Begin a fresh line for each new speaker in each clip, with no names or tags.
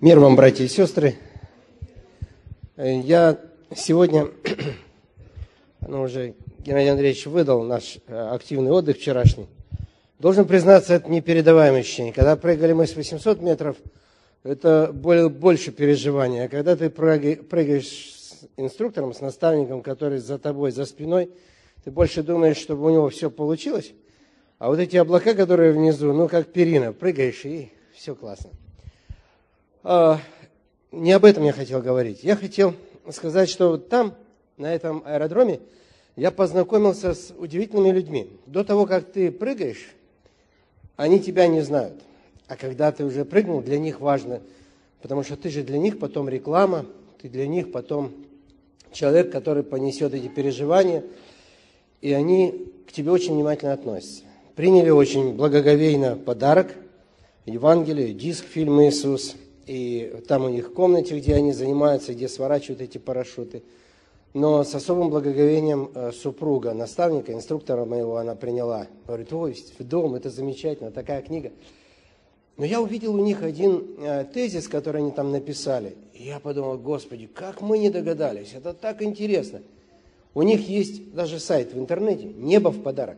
Мир вам, братья и сестры. Я сегодня, уже Геннадий Андреевич выдал наш активный отдых вчерашний. Должен признаться, это непередаваемое ощущение. Когда прыгали мы с 800 метров, это больше переживания. А когда ты прыгаешь с инструктором, с наставником, который за тобой, за спиной, ты больше думаешь, чтобы у него все получилось. А вот эти облака, которые внизу, как перина, прыгаешь, и все классно. Не об этом я хотел говорить. Я хотел сказать, что вот там, на этом аэродроме, я познакомился с удивительными людьми. До того, как ты прыгаешь, они тебя не знают. А когда ты уже прыгнул, для них важно, потому что ты же для них потом реклама, ты для них потом человек, который понесет эти переживания, и они к тебе очень внимательно относятся. Приняли очень благоговейно подарок, Евангелие, диск фильма «Иисус». И там у них в комнате, где они занимаются, где сворачивают эти парашюты. Но с особым благоговением супруга, наставника, инструктора моего, она приняла. Говорит: ой, в дом, это замечательно, такая книга. Но я увидел у них один тезис, который они там написали. И я подумал: Господи, как мы не догадались, это так интересно. У них есть даже сайт в интернете «Небо в подарок».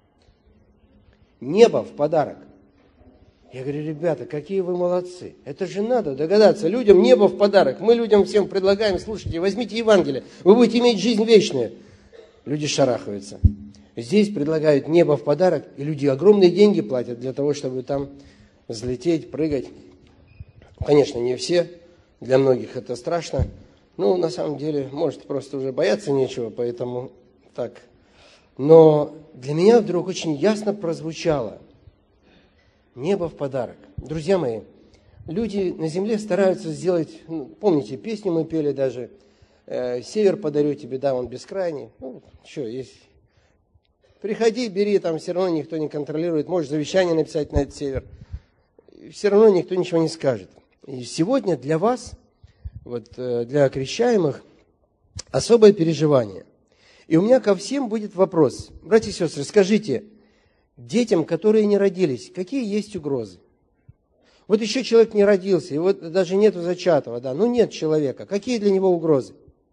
Небо в подарок. Я говорю: ребята, какие вы молодцы. Это же надо догадаться. Людям небо в подарок. Мы людям всем предлагаем: слушайте, возьмите Евангелие, вы будете иметь жизнь вечную. Люди шарахаются. Здесь предлагают небо в подарок, и люди огромные деньги платят для того, чтобы там взлететь, прыгать. Конечно, не все. Для многих это страшно. На самом деле, может, просто уже бояться нечего, поэтому так. Но для меня вдруг очень ясно прозвучало: небо в подарок. Друзья мои, люди на земле стараются сделать, помните, песню мы пели даже, «Север подарю тебе, да, он бескрайний». Что, есть? Приходи, бери, там все равно никто не контролирует. Можешь завещание написать на этот север. Все равно никто ничего не скажет. И сегодня для вас, для окрещаемых, особое переживание. И у меня ко всем будет вопрос. Братья и сестры, скажите, детям, которые не родились, какие есть угрозы? Вот еще человек не родился, и даже нету зачатого, нет человека. Какие для него угрозы?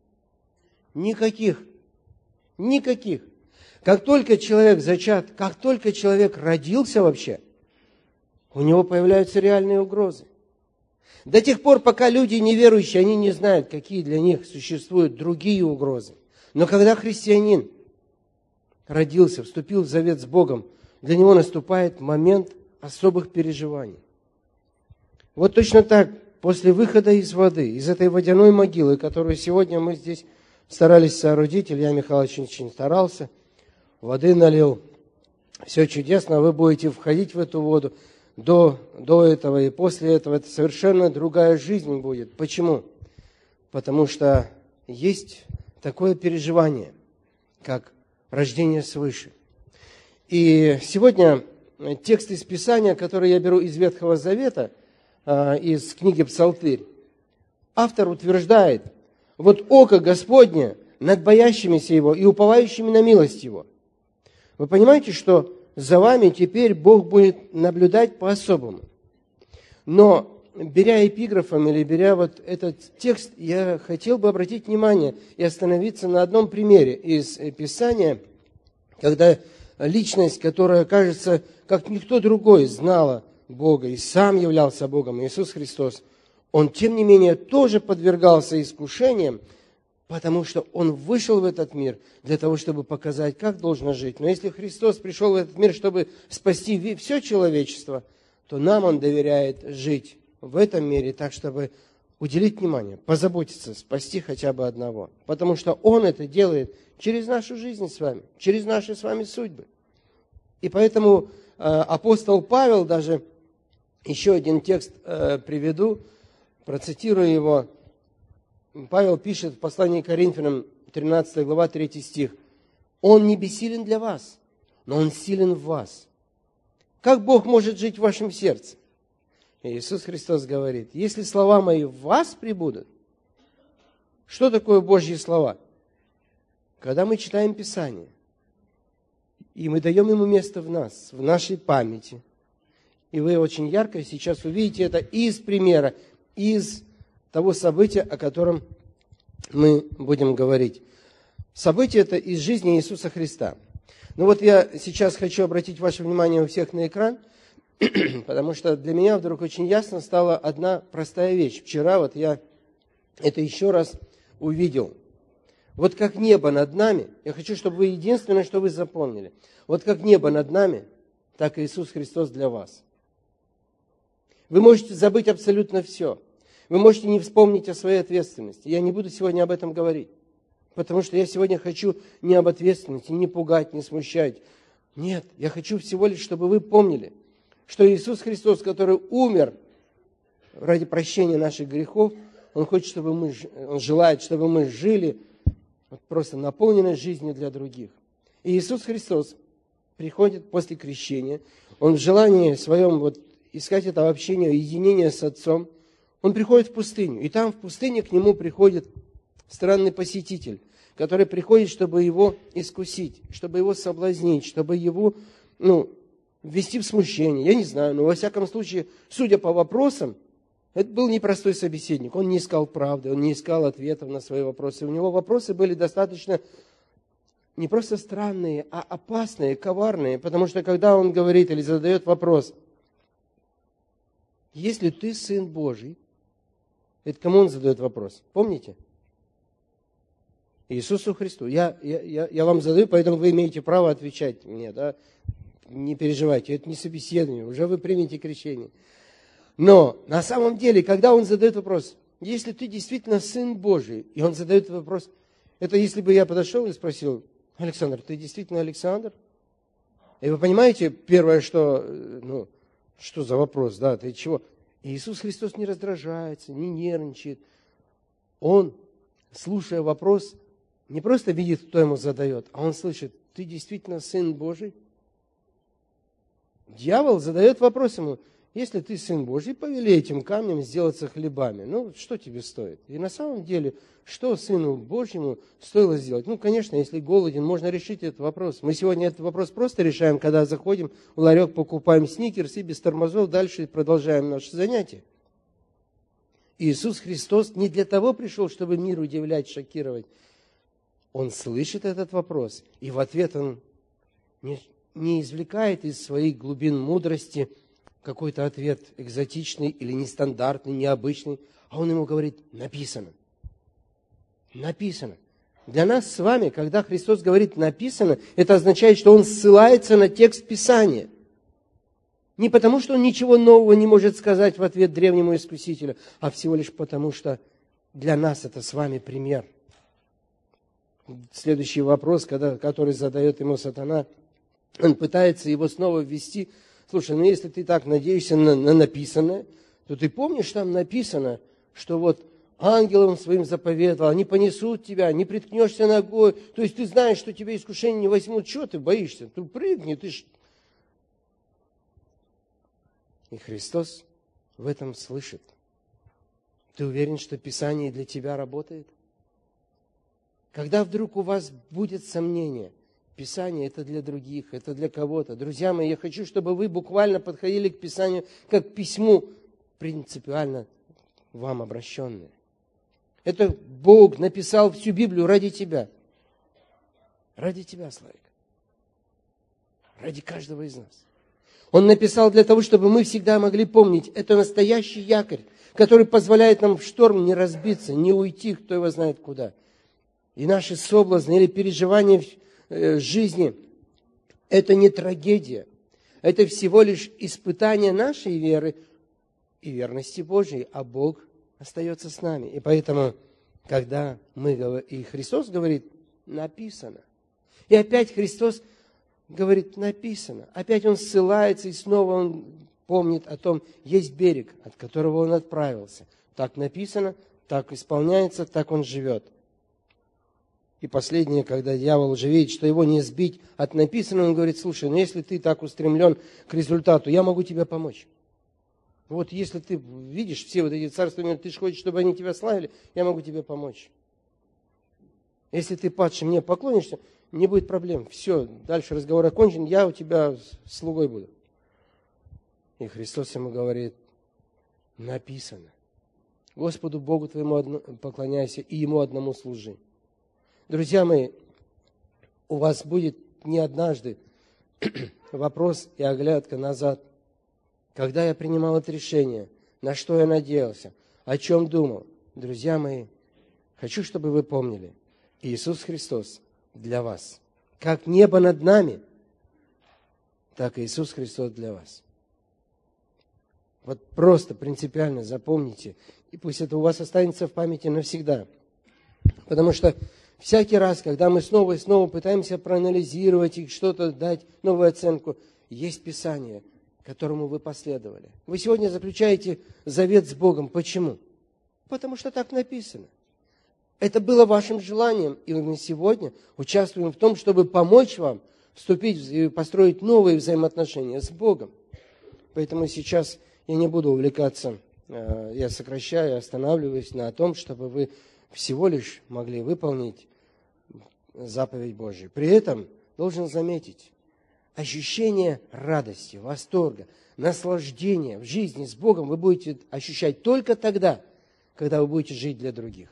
Никаких. Никаких. Как только человек зачат, как только человек родился вообще, у него появляются реальные угрозы. До тех пор, пока люди неверующие, они не знают, какие для них существуют другие угрозы. Но когда христианин родился, вступил в завет с Богом, для него наступает момент особых переживаний. Вот точно так, после выхода из воды, из этой водяной могилы, которую сегодня мы здесь старались соорудить, Илья Михайлович очень старался, воды налил, все чудесно, вы будете входить в эту воду. До этого и после этого это совершенно другая жизнь будет. Почему? Потому что есть такое переживание, как рождение свыше. И сегодня текст из Писания, который я беру из Ветхого Завета, из книги Псалтырь, автор утверждает: вот око Господне над боящимися Его и уповающими на милость Его. Вы понимаете, что за вами теперь Бог будет наблюдать по-особому. Но беря эпиграфом или беря этот текст, я хотел бы обратить внимание и остановиться на одном примере из Писания, когда личность, которая, кажется, как никто другой знала Бога и сам являлся Богом, Иисус Христос, Он, тем не менее, тоже подвергался искушениям, потому что Он вышел в этот мир для того, чтобы показать, как должно жить. Но если Христос пришел в этот мир, чтобы спасти все человечество, то нам Он доверяет жить в этом мире так, чтобы уделить внимание, позаботиться, спасти хотя бы одного. Потому что Он это делает через нашу жизнь с вами, через наши с вами судьбы. И поэтому апостол Павел, даже еще один текст приведу, процитирую его. Павел пишет в послании к Коринфянам, 13 глава, 3 стих. «Он не бессилен для вас, но Он силен в вас». Как Бог может жить в вашем сердце? И Иисус Христос говорит: если слова мои в вас пребудут. Что такое Божьи слова? Когда мы читаем Писание, и мы даем ему место в нас, в нашей памяти, и вы очень ярко сейчас увидите это из примера, из того события, о котором мы будем говорить. Событие это из жизни Иисуса Христа. Ну вот я сейчас хочу обратить ваше внимание у всех на экран, потому что для меня вдруг очень ясно стала одна простая вещь. Вчера вот я это еще раз увидел. Вот как небо над нами, я хочу, чтобы вы единственное, что вы запомнили, вот как небо над нами, так и Иисус Христос для вас. Вы можете забыть абсолютно все. Вы можете не вспомнить о своей ответственности. Я не буду сегодня об этом говорить, потому что я сегодня хочу не об ответственности, не пугать, не смущать. Нет, я хочу всего лишь, чтобы вы помнили, что Иисус Христос, который умер ради прощения наших грехов, Он хочет, чтобы Он желает, чтобы мы жили просто наполненной жизнью для других. И Иисус Христос приходит после крещения, Он в желании своем искать это общение, единение с Отцом, Он приходит в пустыню. И там в пустыне к Нему приходит странный посетитель, который приходит, чтобы Его искусить, чтобы Его соблазнить, чтобы Его ввести в смущение. Я не знаю, но во всяком случае, судя по вопросам, это был непростой собеседник. Он не искал правды, он не искал ответов на свои вопросы. У него вопросы были достаточно не просто странные, а опасные, коварные. Потому что когда он говорит или задает вопрос, если ты Сын Божий, это кому он задает вопрос? Помните? Иисусу Христу. Я вам задаю, поэтому вы имеете право отвечать мне. Да? Не переживайте, это не собеседование, уже вы примете крещение. Но на самом деле, когда он задает вопрос, если ты действительно Сын Божий, и он задает вопрос, это если бы я подошел и спросил, Александр, ты действительно Александр? И вы понимаете, первое, что за вопрос, да, ты чего? Иисус Христос не раздражается, не нервничает. Он, слушая вопрос, не просто видит, кто ему задает, а он слышит, ты действительно Сын Божий? Дьявол задает вопрос ему, если ты Сын Божий, повели этим камнем сделаться хлебами. Что тебе стоит? И на самом деле, что Сыну Божьему стоило сделать? Конечно, если голоден, можно решить этот вопрос. Мы сегодня этот вопрос просто решаем, когда заходим в ларек, покупаем сникерс и без тормозов дальше продолжаем наше занятие. Иисус Христос не для того пришел, чтобы мир удивлять, шокировать. Он слышит этот вопрос, и в ответ он не извлекает из своих глубин мудрости какой-то ответ экзотичный или нестандартный, необычный, а он ему говорит, написано. Написано. Для нас с вами, когда Христос говорит написано, это означает, что он ссылается на текст Писания. Не потому, что он ничего нового не может сказать в ответ древнему искусителю, а всего лишь потому, что для нас это с вами пример. Следующий вопрос, который задает ему сатана, он пытается его снова ввести. Слушай, если ты так надеешься на написанное, то ты помнишь, там написано, что ангелам своим заповедовал, они понесут тебя, не приткнешься ногой. То есть ты знаешь, что тебя искушение не возьмут. Чего ты боишься? Ты прыгни, И Христос в этом слышит. Ты уверен, что Писание для тебя работает? Когда вдруг у вас будет сомнение, Писание это для других, это для кого-то. Друзья мои, я хочу, чтобы вы буквально подходили к Писанию как к письму, принципиально вам обращенное. Это Бог написал всю Библию ради тебя. Ради тебя, Славик. Ради каждого из нас. Он написал для того, чтобы мы всегда могли помнить, это настоящий якорь, который позволяет нам в шторм не разбиться, не уйти, кто его знает куда. И наши соблазны или переживания жизни – это не трагедия. Это всего лишь испытание нашей веры и верности Божьей, а Бог остается с нами. И поэтому, когда и Христос говорит, написано. И опять Христос говорит, написано. Опять Он ссылается, и снова Он помнит о том, есть берег, от которого Он отправился. Так написано, так исполняется, так Он живет. И последнее, когда дьявол уже видит, что его не сбить от написанного, он говорит, слушай, если ты так устремлен к результату, я могу тебе помочь. Если ты видишь все эти царства мира, ты же хочешь, чтобы они тебя славили, я могу тебе помочь. Если ты падший мне поклонишься, не будет проблем. Все, дальше разговор окончен, я у тебя слугой буду. И Христос ему говорит, написано. Господу Богу твоему поклоняйся и Ему одному служи. Друзья мои, у вас будет не однажды вопрос и оглядка назад. Когда я принимал это решение, на что я надеялся, о чем думал. Друзья мои, хочу, чтобы вы помнили, Иисус Христос для вас. Как небо над нами, так и Иисус Христос для вас. Вот просто принципиально запомните, и пусть это у вас останется в памяти навсегда. Потому что всякий раз, когда мы снова и снова пытаемся проанализировать и что-то дать, новую оценку, есть Писание, которому вы последовали. Вы сегодня заключаете завет с Богом. Почему? Потому что так написано. Это было вашим желанием, и мы сегодня участвуем в том, чтобы помочь вам вступить и построить новые взаимоотношения с Богом. Поэтому сейчас я не буду увлекаться, я сокращаю, останавливаюсь на том, чтобы вы всего лишь могли выполнить заповедь Божию. При этом должен заметить, ощущение радости, восторга, наслаждения в жизни с Богом вы будете ощущать только тогда, когда вы будете жить для других.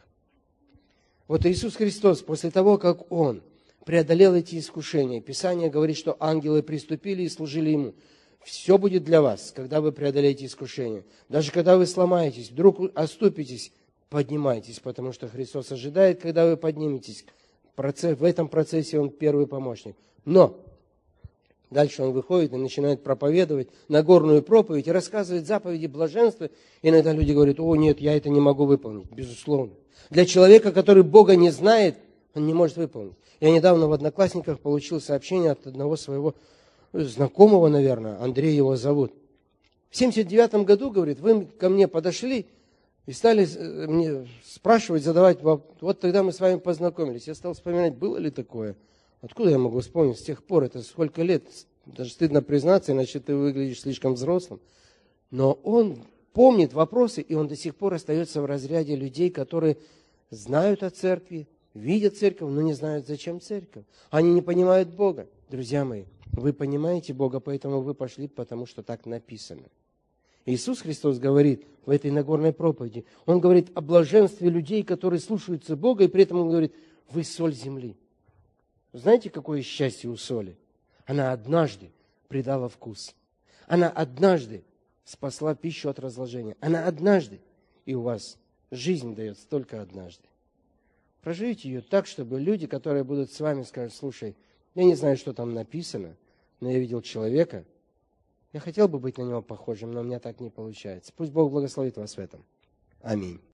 Вот Иисус Христос, после того, как Он преодолел эти искушения, Писание говорит, что ангелы приступили и служили Ему. Все будет для вас, когда вы преодолеете искушения. Даже когда вы сломаетесь, вдруг оступитесь, поднимайтесь, потому что Христос ожидает, когда вы подниметесь. В этом процессе Он первый помощник. Но дальше Он выходит и начинает проповедовать Нагорную проповедь и рассказывает заповеди блаженства. Иногда люди говорят: о нет, я это не могу выполнить. Безусловно. Для человека, который Бога не знает, он не может выполнить. Я недавно в Одноклассниках получил сообщение от одного своего знакомого, наверное, Андрей его зовут. В 1979 году, говорит, вы ко мне подошли и стали мне спрашивать, задавать, вот тогда мы с вами познакомились. Я стал вспоминать, было ли такое. Откуда я могу вспомнить? С тех пор, это сколько лет, даже стыдно признаться, иначе ты выглядишь слишком взрослым. Но он помнит вопросы, и он до сих пор остается в разряде людей, которые знают о церкви, видят церковь, но не знают, зачем церковь. Они не понимают Бога. Друзья мои, вы понимаете Бога, поэтому вы пошли, потому что так написано. Иисус Христос говорит в этой Нагорной проповеди, Он говорит о блаженстве людей, которые слушаются Бога, и при этом Он говорит: вы соль земли. Знаете, какое счастье у соли? Она однажды придала вкус. Она однажды спасла пищу от разложения. Она однажды, и у вас жизнь дается только однажды. Проживите ее так, чтобы люди, которые будут с вами, скажут: слушай, я не знаю, что там написано, но я видел человека, я хотел бы быть на него похожим, но у меня так не получается. Пусть Бог благословит вас в этом. Аминь.